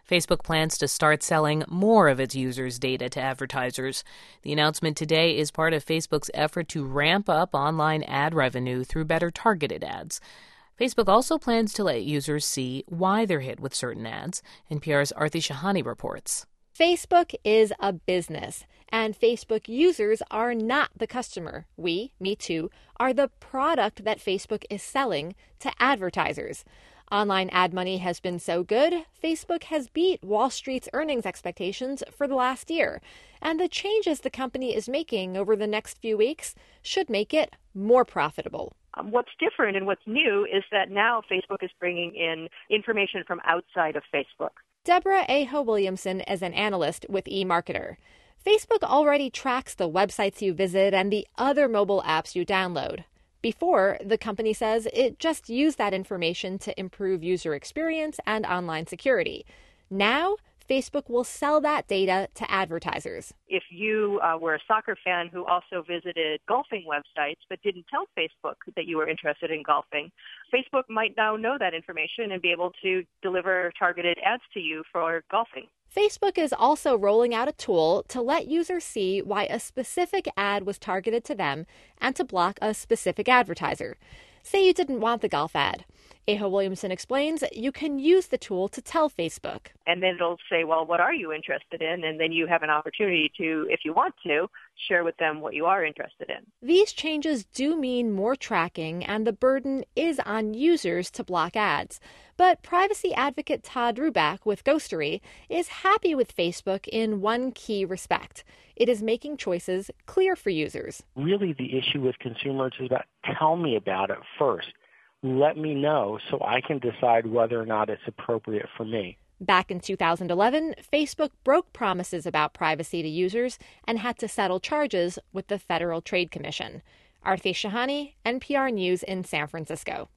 Facebook plans to start selling more of its users' data to advertisers. The announcement today is part of Facebook's effort to ramp up online ad revenue through better targeted ads. Facebook also plans to let users see why they're hit with certain ads. NPR's Aarti Shahani reports. Facebook is a business, and Facebook users are not the customer. We, me too, are the product that Facebook is selling to advertisers. Online ad money has been so good, Facebook has beat Wall Street's earnings expectations for the last year. And the changes the company is making over the next few weeks should make it more profitable. What's different and what's new is that now Facebook is bringing in information from outside of Facebook. Deborah Aho Williamson is an analyst with eMarketer. Facebook already tracks the websites you visit and the other mobile apps you download. Before, the company says it just used that information to improve user experience and online security. Now, Facebook will sell that data to advertisers. If you were a soccer fan who also visited golfing websites but didn't tell Facebook that you were interested in golfing, Facebook might now know that information and be able to deliver targeted ads to you for golfing. Facebook is also rolling out a tool to let users see why a specific ad was targeted to them and to block a specific advertiser. Say you didn't want the golf ad. Aho Williamson explains you can use the tool to tell Facebook. And then it'll say, well, what are you interested in? And then you have an opportunity to, if you want to, share with them what you are interested in. These changes do mean more tracking, and the burden is on users to block ads. But privacy advocate Todd Ruback with Ghostery is happy with Facebook in one key respect. It is making choices clear for users. Really, the issue with consumers is about tell me about it first. Let me know so I can decide whether or not it's appropriate for me. Back in 2011, Facebook broke promises about privacy to users and had to settle charges with the Federal Trade Commission. Aarti Shahani, NPR News in San Francisco.